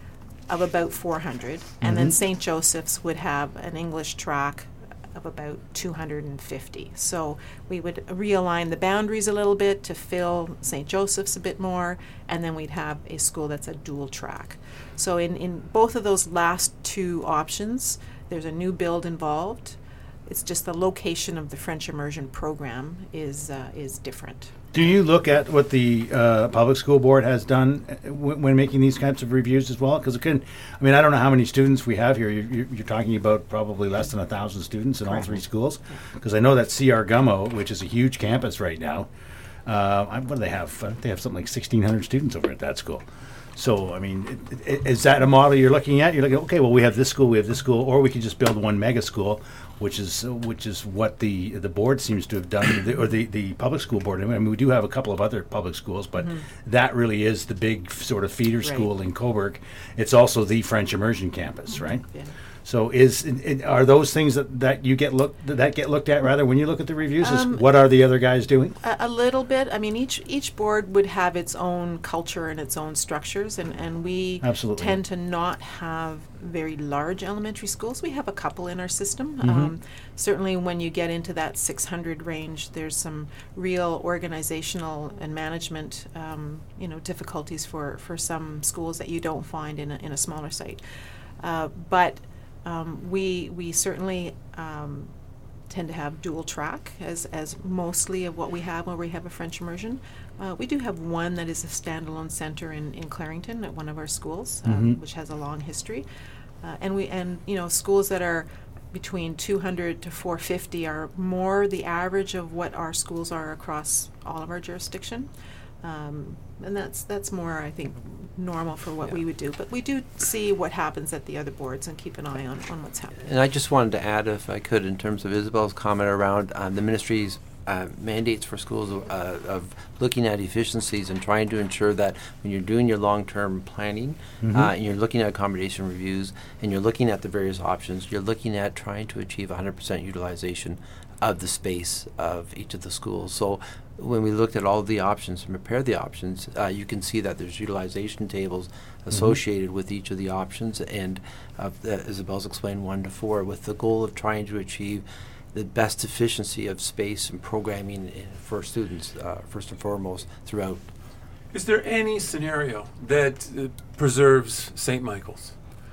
Speaker 4: of about four hundred. And then
Speaker 2: Mhm.
Speaker 4: Saint Joseph's would have an English track of about two hundred fifty. So we would realign the boundaries a little bit to fill Saint Joseph's a bit more, and then we'd have a school that's a dual track. So in, in both of those last two options, there's a new build involved. It's just the location of the French immersion program is uh, is different.
Speaker 2: Do you look at what the uh, public school board has done uh, w- when making these kinds of reviews as well? Because it can, I mean, I don't know how many students we have here. You're, you're talking about probably less than a thousand students in all
Speaker 4: Correct.
Speaker 2: three schools. Because I know that C R Gummo, which is a huge campus right now, Uh, what do they have? Uh, they have something like sixteen hundred students over at that school. So, I mean, it, it, is that a model you're looking at? You're looking, okay, well, we have this school, we have this school, or we could just build one mega school, which is which is what the the board seems to have done, the, or the, the public school board. I mean, we do have a couple of other public schools, but mm-hmm. that really is the big sort of feeder school right. in Cobourg. It's also the French immersion campus, mm-hmm. right? Yeah. So, is it, are those things that, that you get look that get looked at rather when you look at the reviews? Um, is what are the other guys doing?
Speaker 4: A, a little bit. I mean, each each board would have its own culture and its own structures, and, and we
Speaker 2: Absolutely.
Speaker 4: tend to not have very large elementary schools. We have a couple in our system.
Speaker 2: Mm-hmm.
Speaker 4: Um, certainly, when you get into that six hundred range, there's some real organizational and management, um, you know, difficulties for, for some schools that you don't find in a, in a smaller site. Uh, but Um, we we certainly um, tend to have dual track as, as mostly of what we have where we have a French immersion. Uh, we do have one that is a standalone center in, in Clarington at one of our schools, um,
Speaker 2: Mm-hmm.
Speaker 4: which has a long history. Uh, and we and you know schools that are between two hundred to four fifty are more the average of what our schools are across all of our jurisdiction. Um, and that's that's more, I think, normal for what
Speaker 6: Yeah.
Speaker 4: we would do. But we do see what happens at the other boards and keep an eye on, on what's happening.
Speaker 6: And I just wanted to add, if I could, in terms of Isabel's comment around um, the ministry's uh, mandates for schools uh, of looking at efficiencies and trying to ensure that when you're doing your long-term planning,
Speaker 2: Mm-hmm.
Speaker 6: uh, and you're looking at accommodation reviews, and you're looking at the various options, you're looking at trying to achieve one hundred percent utilization of the space of each of the schools. So when we looked at all of the options and prepared the options, uh, you can see that there's utilization tables associated mm-hmm. with each of the options, and uh, uh, Isabel's explained one to four, with the goal of trying to achieve the best efficiency of space and programming in, for students, uh, first and foremost, throughout.
Speaker 5: Is there any scenario that uh, preserves Saint Michael's?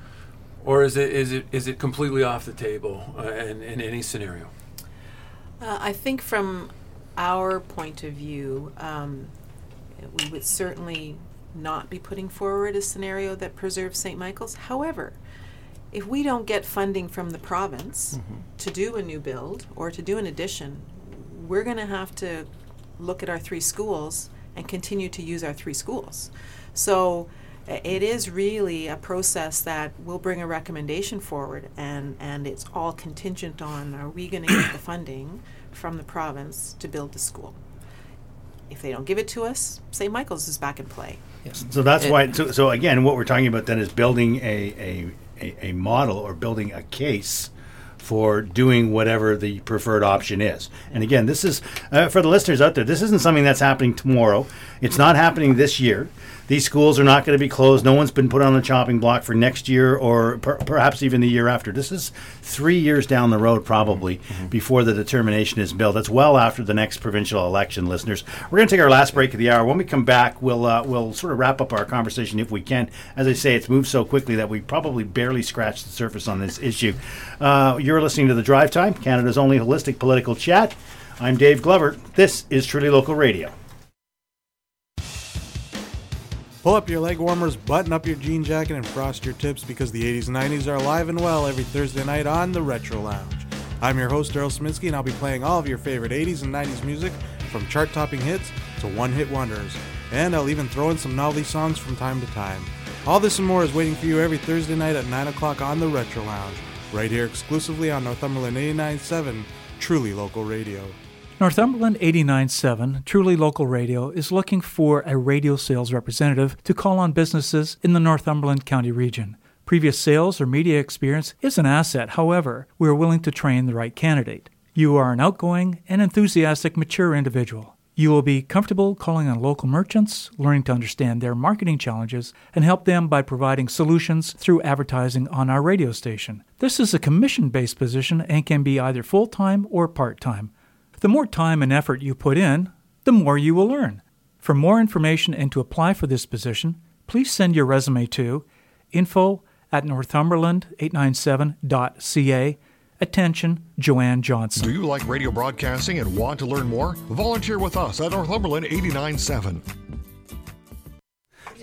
Speaker 5: Or is it is it is it completely off the table uh, in, in any scenario?
Speaker 4: Uh, I think from our point of view, um, we would certainly not be putting forward a scenario that preserves Saint Michael's. However, if we don't get funding from the province mm-hmm. to do a new build or to do an addition, we're going to have to look at our three schools and continue to use our three schools. So uh, it is really a process that will bring a recommendation forward, and, and it's all contingent on, are we going to get the funding from the province to build the school? If they don't give it to us, Saint Michael's is back in play.
Speaker 2: Yes. So that's it, why, so, so again, what we're talking about then is building a, a, a, a model or building a case for doing whatever the preferred option is. And again, this is, uh, for the listeners out there, this isn't something that's happening tomorrow. It's not happening this year. These schools are not going to be closed. No one's been put on the chopping block for next year or per- perhaps even the year after. This is three years down the road probably mm-hmm. before the determination is built. That's well after the next provincial election, listeners. We're going to take our last break of the hour. When we come back, we'll uh, we'll sort of wrap up our conversation if we can. As I say, it's moved so quickly that we probably barely scratched the surface on this issue. Uh, you're listening to The Drive Time, Canada's only holistic political chat. I'm Dave Glover. This is Truly Local Radio.
Speaker 15: Pull up your leg warmers, button up your jean jacket, and frost your tips because the eighties and nineties are alive and well every Thursday night on the Retro Lounge. I'm your host, Daryl Sminsky, and I'll be playing all of your favorite eighties and nineties music from chart-topping hits to one-hit wonders. And I'll even throw in some novelty songs from time to time. All this and more is waiting for you every Thursday night at nine o'clock on the Retro Lounge, right here exclusively on Northumberland eighty-nine point seven, Truly Local Radio.
Speaker 16: Northumberland eighty-nine point seven, Truly Local Radio, is looking for a radio sales representative to call on businesses in the Northumberland County region. Previous sales or media experience is an asset. However, we are willing to train the right candidate. You are an outgoing and enthusiastic, mature individual. You will be comfortable calling on local merchants, learning to understand their marketing challenges, and help them by providing solutions through advertising on our radio station. This is a commission-based position and can be either full-time or part-time. The more time and effort you put in, the more you will earn. For more information and to apply for this position, please send your resume to info at northumberland eight nine seven dot c a. Attention, Joanne Johnson.
Speaker 11: Do you like radio broadcasting and want to learn more? Volunteer with us at Northumberland eighty-nine point seven.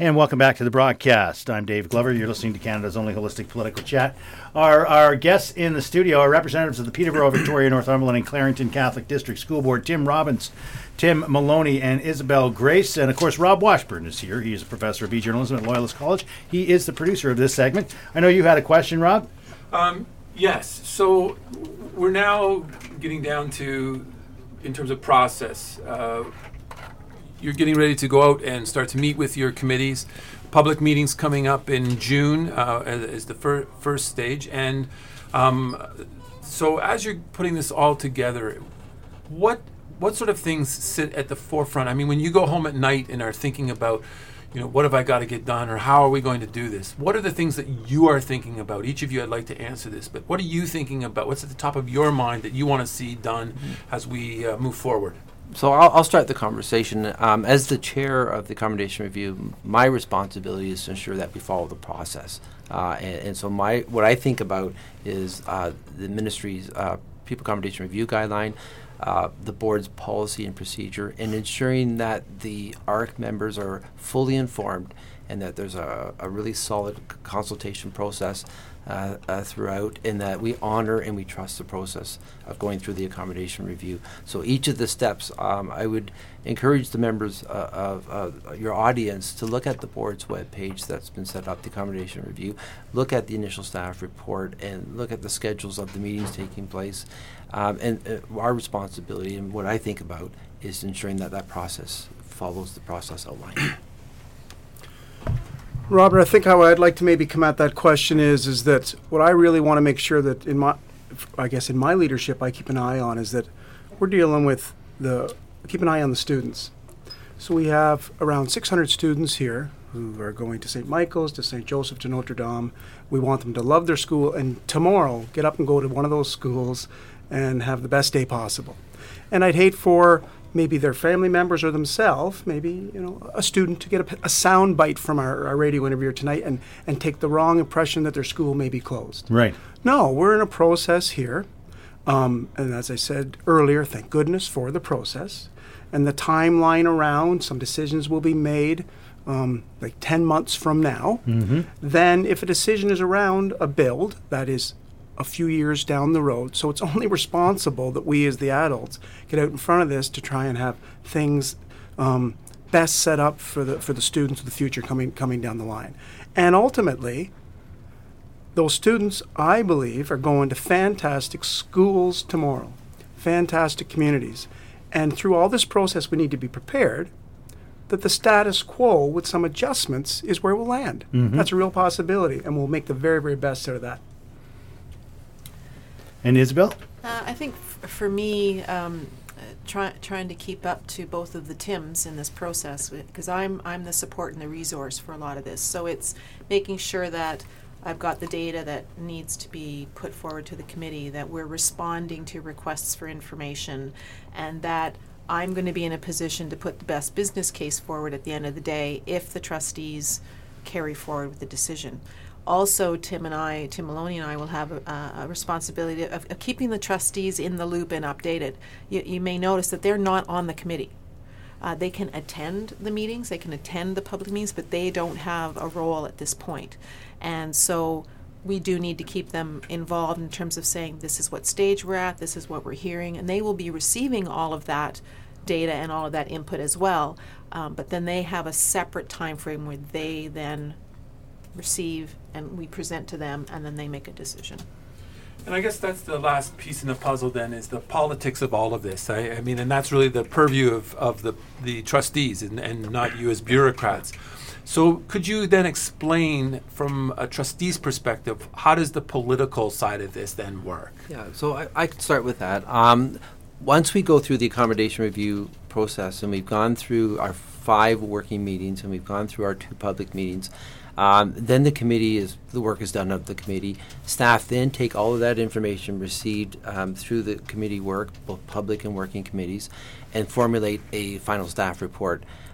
Speaker 2: And welcome back to the broadcast. I'm Dave Glover. You're listening to Canada's only holistic political chat. Our our guests in the studio are representatives of the Peterborough, Victoria, Northumberland, and Clarington Catholic District School Board, Tim Robbins, Tim Maloney, and Isabel Grace. And, of course, Rob Washburn is here. He is a professor of e-journalism at Loyalist College. He is the producer of this segment. I know you had a question, Rob?
Speaker 5: Um, yes. So we're now getting down to, in terms of process, uh, you're getting ready to go out and start to meet with your committees. Public meetings coming up in June uh, as, as the fir- first stage. And um, so as you're putting this all together, what what sort of things sit at the forefront? I mean, when you go home at night and are thinking about, you know, what have I got to get done, or how are we going to do this? What are the things that you are thinking about? Each of you, I'd like to answer this, but what are you thinking about? What's at the top of your mind that you want to see done mm-hmm. as we uh, move forward?
Speaker 6: So I'll, I'll start the conversation. Um, as the chair of the accommodation review, my responsibility is to ensure that we follow the process. Uh, and, and so my what I think about is uh, the ministry's uh, people accommodation review guideline, uh, the board's policy and procedure, and ensuring that the A R C members are fully informed and that there's a, a really solid c- consultation process Uh, uh, throughout, and that we honor and we trust the process of going through the accommodation review. So each of the steps, um, I would encourage the members uh, of uh, your audience to look at the board's webpage that's been set up, the accommodation review, look at the initial staff report, and look at the schedules of the meetings taking place. Um, and uh, our responsibility, and what I think about, is ensuring that that process follows the process outlined.
Speaker 7: Robert, I think how I'd like to maybe come at that question is is that what I really want to make sure that in my, I guess in my leadership I keep an eye on is that we're dealing with the, keep an eye on the students. So we have around six hundred students here who are going to Saint Michael's, to Saint Joseph, to Notre Dame. We want them to love their school and tomorrow get up and go to one of those schools and have the best day possible. And I'd hate for maybe their family members or themselves, maybe, you know, a student to get a, a sound bite from our, our radio interviewer tonight and, and take the wrong impression that their school may be closed.
Speaker 2: Right.
Speaker 7: No, we're in a process here. Um, and as I said earlier, thank goodness for the process. And the timeline around, some decisions will be made um, like ten months from now.
Speaker 2: Mm-hmm.
Speaker 7: Then if a decision is around a build, that is a few years down the road. So it's only responsible that we as the adults get out in front of this to try and have things um, best set up for the for the students of the future coming coming down the line. And ultimately, those students, I believe, are going to fantastic schools tomorrow, fantastic communities. And through all this process, we need to be prepared that the status quo with some adjustments is where we'll land.
Speaker 2: Mm-hmm.
Speaker 7: That's a real possibility, and we'll make the very, very best out of that.
Speaker 2: And Isabel?
Speaker 4: Uh, I think f- for me, um, uh, try, trying to keep up to both of the Tims in this process, because I'm I'm the support and the resource for a lot of this. So it's making sure that I've got the data that needs to be put forward to the committee, that we're responding to requests for information, and that I'm going to be in a position to put the best business case forward at the end of the day if the trustees carry forward with the decision. Also, Tim and I, Tim Maloney and I, will have a, a responsibility of, of keeping the trustees in the loop and updated. You, you may notice that they're not on the committee. Uh, they can attend the meetings, they can attend the public meetings, but they don't have a role at this point. And so we do need to keep them involved in terms of saying this is what stage we're at, this is what we're hearing, and they will be receiving all of that data and all of that input as well. Um, but then they have a separate time frame where they then receive and we present to them, and then they make a decision.
Speaker 5: And I guess that's the last piece in the puzzle then, is the politics of all of this. I, I mean, and that's really the purview of, of the, the trustees and, and not you as bureaucrats. So could you then explain from a trustee's perspective, how does the political side of this then work?
Speaker 6: Yeah, so I, I could start with that. Um, once we go through the accommodation review process and we've gone through our five working meetings and we've gone through our two public meetings, Um, then the committee is, the work is done of the committee. Staff then take all of that information received um, through the committee work, both public and working committees, and formulate a final staff report.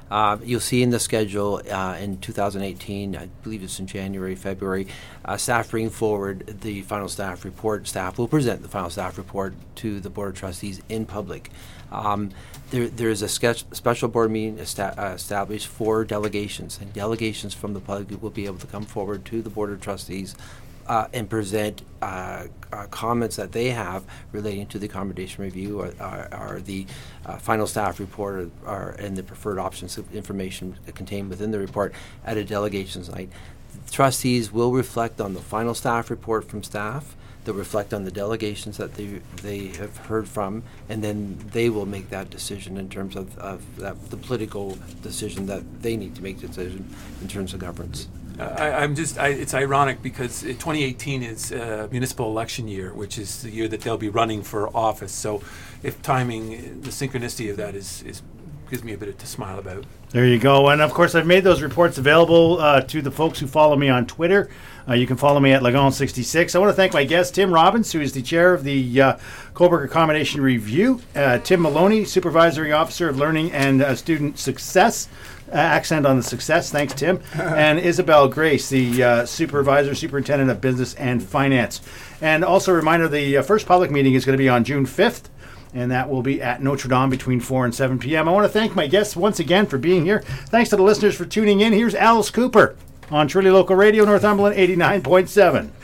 Speaker 6: Uh, you'll see in the schedule uh, in two thousand eighteen, I believe it's in January, February, uh, staff bring forward the final staff report. Staff will present the final staff report to the Board of Trustees in public. Um, there, there is a sketch, special board meeting esta- uh, established for delegations, and delegations from the public will be able to come forward to the Board of Trustees Uh, and present uh, uh, comments that they have relating to the accommodation review or, or, or the uh, final staff report or, or, and the preferred options of information contained within the report at a delegations night. Trustees will reflect on the final staff report from staff. They'll reflect on the delegations that they they have heard from, and then they will make that decision in terms of, of that, the political decision that they need to make the decision in terms of governance.
Speaker 5: I, I'm just, I, it's ironic because twenty eighteen is uh, municipal election year, which is the year that they'll be running for office. So if timing, the synchronicity of that is, is gives me a bit to smile about.
Speaker 2: There you go. And, of course, I've made those reports available uh, to the folks who follow me on Twitter. Uh, you can follow me at Lagon sixty-six. I want to thank my guest, Tim Robbins, who is the chair of the uh, Cobourg Accommodation Review, uh, Tim Maloney, Supervisory Officer of Learning and uh, Student Success. Uh, accent on the success. Thanks, Tim. And Isabel Grace, the uh, Supervisor, Superintendent of Business and Finance. And also a reminder, the uh, first public meeting is going to be on June fifth, and that will be at Notre Dame between four and seven p.m. I want to thank my guests once again for being here. Thanks to the listeners for tuning in. Here's Alice Cooper on Truly Local Radio, Northumberland eighty-nine point seven.